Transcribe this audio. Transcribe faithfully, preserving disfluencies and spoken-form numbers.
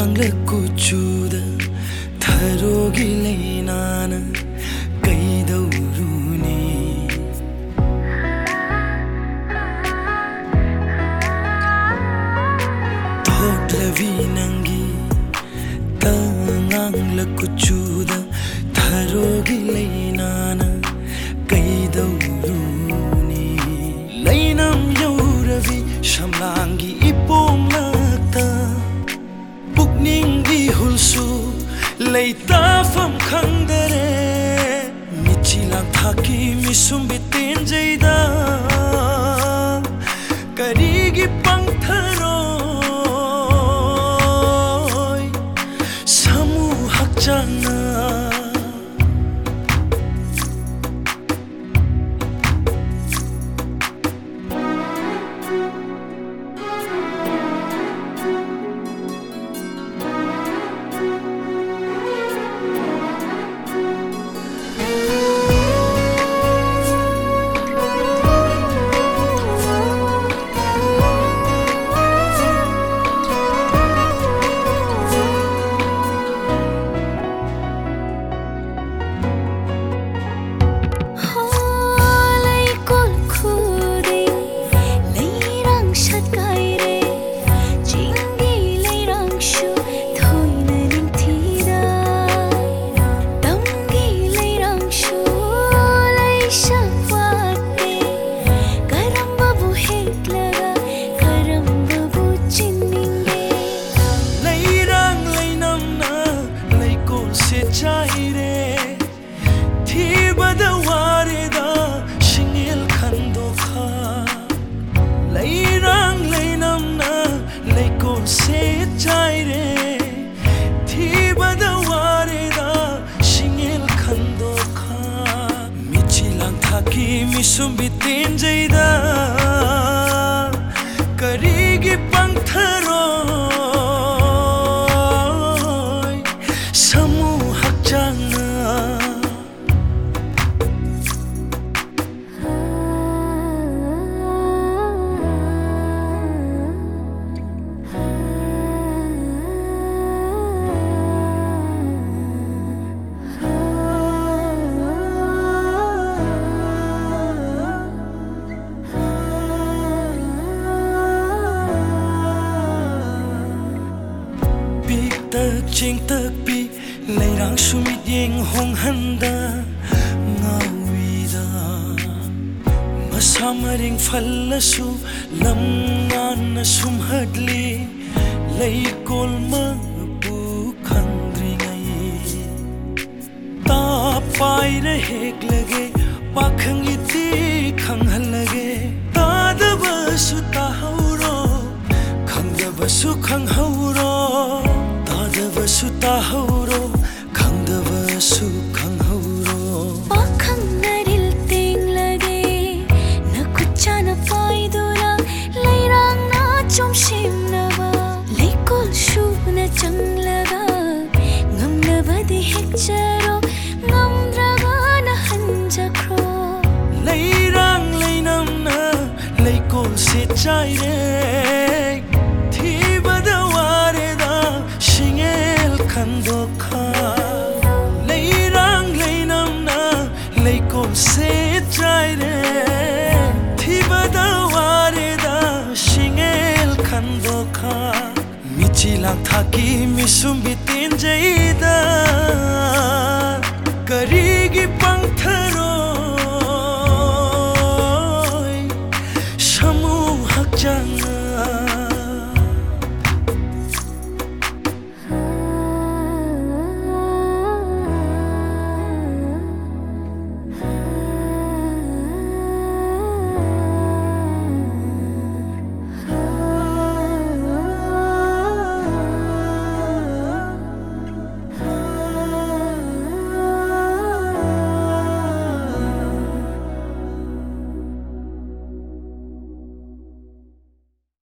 kuchuda tharogi leinana kaidawruni thotlavi nangi tangangla kuchuda tharogi leinana kaidawruni leinam yauravi shamlangi ipomlakta pukningdi hulsu leitafam khangdare michilang thaki misum bitin jaida karigi pangtharoi samu hakchana misum bitin jaida karigi pangtharoi samu hakchana ching tak pi leirang sumit yeng hong handa ngawida masamaring fallasu lam na sum hadli leikol ma pu khandri ngai ta pai re hek lage pakhang iti khang hal lage ta da basu ta hauro khang da basu khang hauro Su tahuro, khangdava su khanghauro. Pakhang naril ting lage, na kucha na paidura, leirang na chomshim nava, leikol shu na changlaga, ngam nava di hekcharo, ngam draga na hanjakro. Leirang leinam na, leikol se chaire, thibada wareda, shinge. Khandokha leirang leinam na leikol se chaire thibada wareda shingel khandokha michilang thaki misum bitin jaida karigi pangtharoi samu hakchang